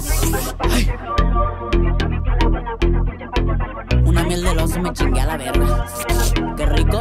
Ay. Una miel del oso me chingué a la verga. Qué rico.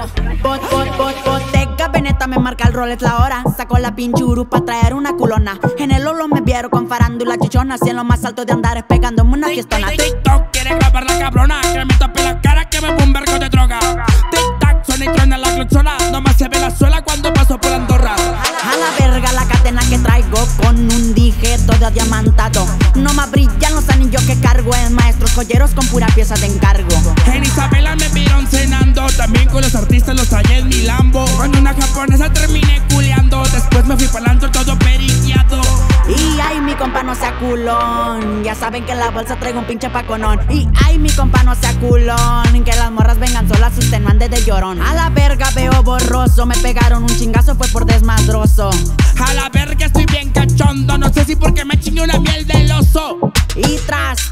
Bottega Veneta me marca el Rolex la hora. Sacó la pinche Uru pa' traer una culona. En el Lolo me vieron con farándula chichona. Así en lo más alto de Andares pegándome una fiestona. TikTok quiere grabar la cabrona, que me tape la cara, que me ponga un vergo de droga. Tic-tac, suena y truena la clochona. Nomás se ve la suela cuando paso por Andorra. A la verga la cadena que traigo con un dije todo diamantado. No más brillan los anillos que cargo en maestros joyeros con pura pieza de encargo. En Isabela me vieron cenando, también con los artistas los traje en mi Lambo. Con una japonesa terminé culeando, después me fui pa'lantro todo periqueado. Y ay, mi compa no sea culón. Ya saben que en la bolsa traigo un pinche paconón. Y ay, mi compa no sea culón. Que las morras vengan solas, usted no ande de llorón. A la verga veo borroso. Me pegaron un chingazo, fue por desmadroso. A la verga estoy bien cachondo, no sé si porque me chingué una miel del oso. Y tras,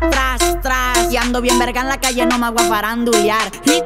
y ando bien verga en la calle, no me hago a farandulear. Y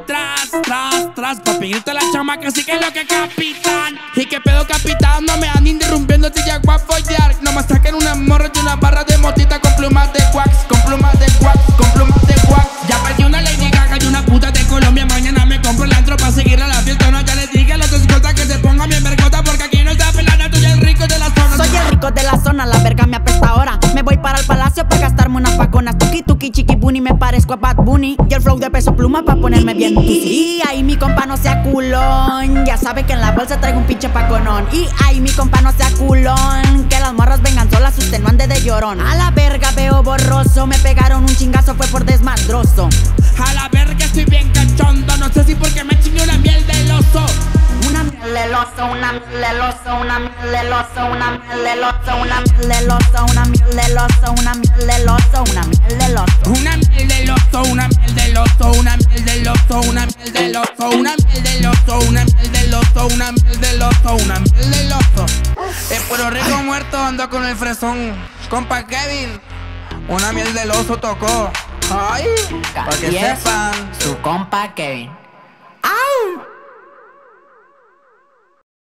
tras, pa' pedirte a la chama que sí que es lo que capitán. Y que pedo capitán, no me anden interrumpiendo, te llego a follar. Nomás saquen una morra y una barra de motita con plumas de wax, con plumas de wax, con plumas de wax. Ya perdí una Lady Gaga y una puta de Colombia. Mañana me compro el antro pa' seguir a la fiesta. No, ya les dije a los escoltas que se pongan bien vergota, porque aquí no está pelada, tú ya el rico de la zona. Soy el rico de la zona, la verga me apesta ahora. Me voy para el palacio pa' gastarme unas paconas. Tuki tuki chiqui bunny, me parezco a Bad Bunny. Y el flow de Peso Pluma pa' ponerme bien tusi. Y ay, mi compa no sea culón. Ya sabe que en la bolsa traigo un pinche paconón. Y ay, mi compa no sea culón. Que las morras vengan solas, usted no ande de llorón. A la verga veo borroso. Me pegaron un chingazo, fue por desmadroso. A la verga estoy bien cachondo, no sé si porque me chingué una miel del oso. Una miel del oso, una miel del oso, una miel del oso, una miel del oso, una miel del oso, una miel del oso, una miel del oso, una miel del oso. Una miel del oso, una miel del oso, una miel del oso, una miel del oso, una miel del oso, una miel del oso, una miel del oso, una miel del oso. En Puerto Rico muerto ando con el fresón. Compa Kevin, una miel del oso tocó. Ay, para que sepan. Su compa Kevin.